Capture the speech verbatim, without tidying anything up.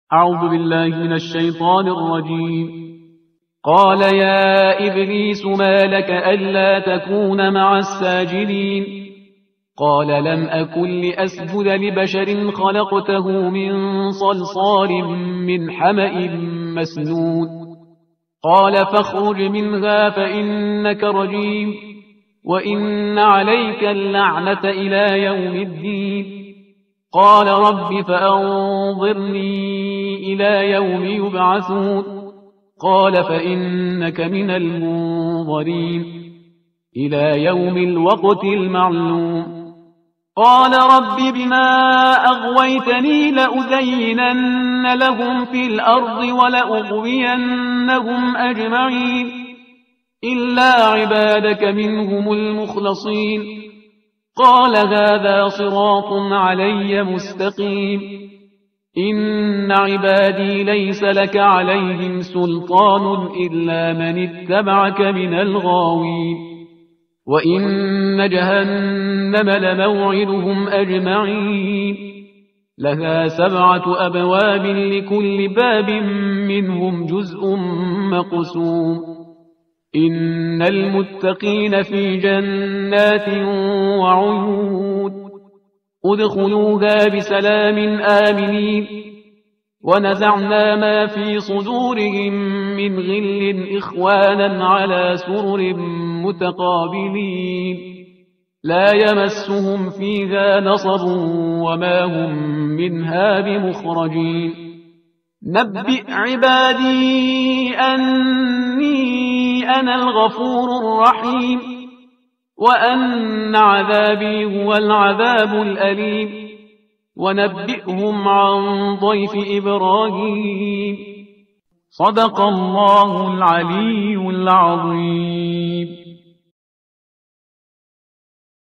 أعوذ بالله من الشيطان الرجيم. قال يا إبليس ما لك ألا تكون مع الساجدين؟ قال لم أكن لأسجد لبشر خلقته من صلصال من حمأ مسنون. قال فاخرج منها فإنك رجيم وإن عليك اللعنة إلى يوم الدين. قال رب فأنظرني إلى يوم يبعثون. قال فإنك من المنظرين إلى يوم الوقت المعلوم. قال رب بما أغويتني لأزينن لهم في الأرض ولأغوينهم أجمعين إلا عبادك منهم المخلصين. قال هذا صراط علي مستقيم. إن عبادي ليس لك عليهم سلطان إلا من اتبعك من الغاوين. وإن جهنم لموعدهم أجمعين لها سبعة أبواب لكل باب منهم جزء مقسوم. إن المتقين في جنات وعيون ادخلوها بسلام آمنين. ونزعنا ما في صدورهم من غل إخوانا على سرر متقابلين لا يمسهم فيها نصب وما هم منها بمخرجين. نبئ عبادي أني أنا الغفور الرحيم وأن عذابي هو العذاب الأليم. ونبئهم عن ضيف إبراهيم. صدق الله العلي العظيم.